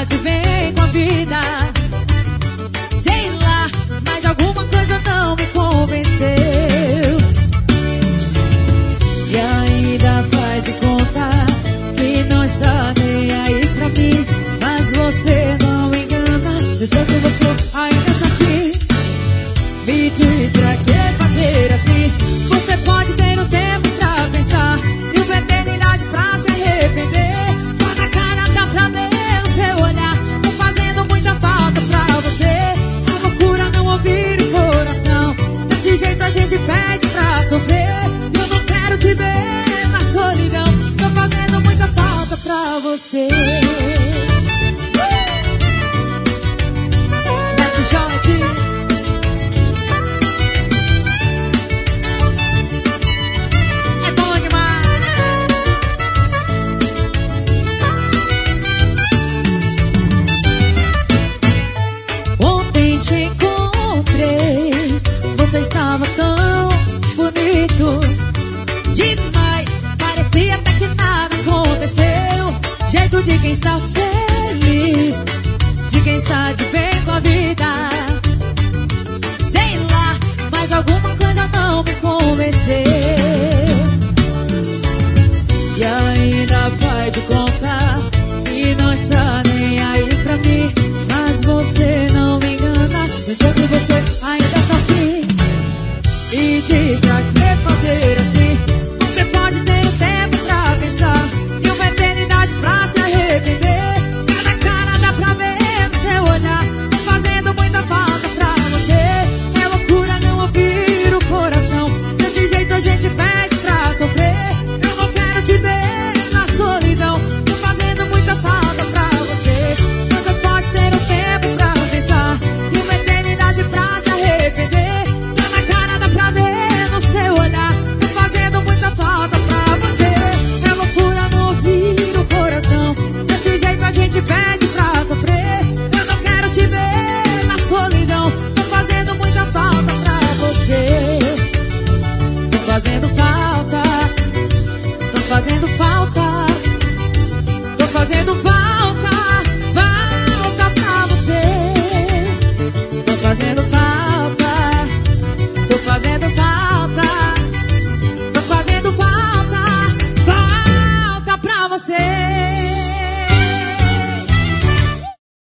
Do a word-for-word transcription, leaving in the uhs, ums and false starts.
está de bem com a vida. Sei lá, mas alguma coisa não me convenceu. E ainda faz de conta que não está nem aí pra mim. Mas você não engana, eu sei que você ainda tá aqui. Me diz pra que fazer assim? Você pode ter um tempo pra pensar e uma eternidade pra se arrepender. Mas na cara dá pra ver o seu olhar. Tô fazendo muita falta pra você. A loucura não ouvir o coração. Desse jeito a gente pede pra sofrer. Eu não quero te ver na solidão. Tô fazendo muita falta pra você. Mete shot. Você estava tão bonito demais, parecia até que nada aconteceu. Jeito de quem está feliz, de quem está de bem com a vida. Sei lá, mas alguma coisa não me convenceu. E ainda faz de conta que não está nem aí pra mim. Mas você não me engana, eu sei que você ainda tá aqui. E diz pra que fazer assim? Você pode ter um tempo pra pensar e uma eternidade pra se arrepender. Cada cara dá pra ver no seu olhar. Tô fazendo muita falta pra você. É loucura não ouvir o coração. Desse jeito a gente pede pra sofrer. Eu não quero te ver na solidão. Tô fazendo muita falta pra você. Você pode ter um tempo pra pensar e uma eternidade pra se arrepender. Cada cara dá pra ver no seu olhar. Tô fazendo muita falta pra você. É loucura não ouvir o coração. Desse jeito a gente pede pra sofrer. Eu não quero te ver na solidão. Tô fazendo muita falta pra você. Tô fazendo falta. Tô fazendo falta. Tô fazendo falta. Falta pra você. Tô fazendo falta. Tô fazendo falta. Tô fazendo falta. Falta pra você.